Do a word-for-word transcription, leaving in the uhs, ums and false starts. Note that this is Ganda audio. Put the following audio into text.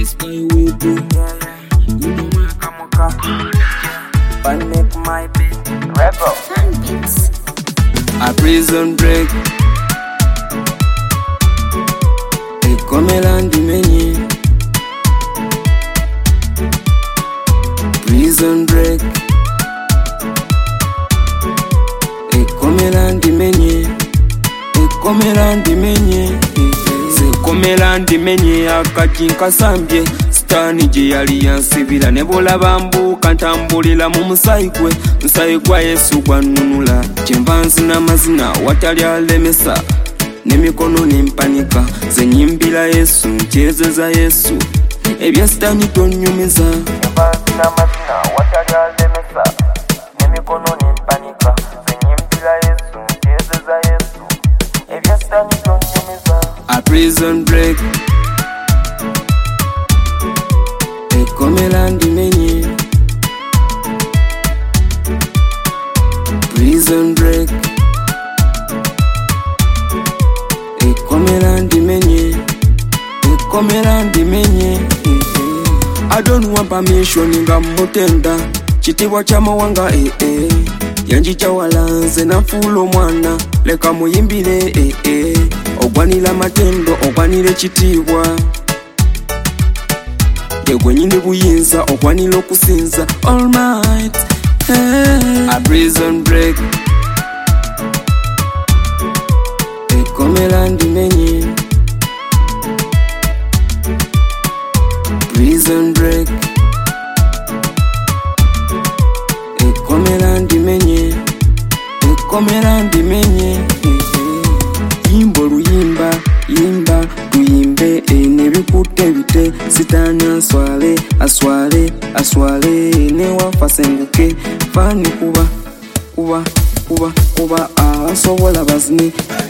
this my way too. You know my kamoka. Panic my beat. Rebel. A prison break. E come landi menye. Prison break. E come landi menye. E come landi menye. Se come landi menye akati nkasambye. Stani je yali yansibira ne bolaba mbuka ntambulira mu musayi gwe. Musayi gwa Yesu gwanunula. Kyembanzi n'amazina watali alemesa. Nemikono nempanika. Ze nyimbira Yesu nkyezeza Yesu. Ebya Stani tonyumiza. Kyembanzi n'amazina watali alemesa. Nemikono nempanika. Ze nyimbira Yesu nkyezeza Yesu. Ebya Stani tonyumiza. A prison break. E come landi menye. Prison break. E come landi menye. E come landi menye. I don't want permission nga mutenda. Chitibwa cha mawanga eh eh. Yanjicha walanze na fulo mwana. Leka muyimbire eh eh. Ogwanira matendo, ogwanire chitibwa. Yegwe nyine buyinza, ogwanira okusinza. All might, hey. A prison break. E come landi menye. Prison break. E come landi menye. E come landi menye. Yimbo luyimba, yimba, luyimbe, ene bikute bite, sitani aswale, aswale, aswale, ne wafa senguke, fani kuba, kuba, kuba, kuba, abasobola bazini.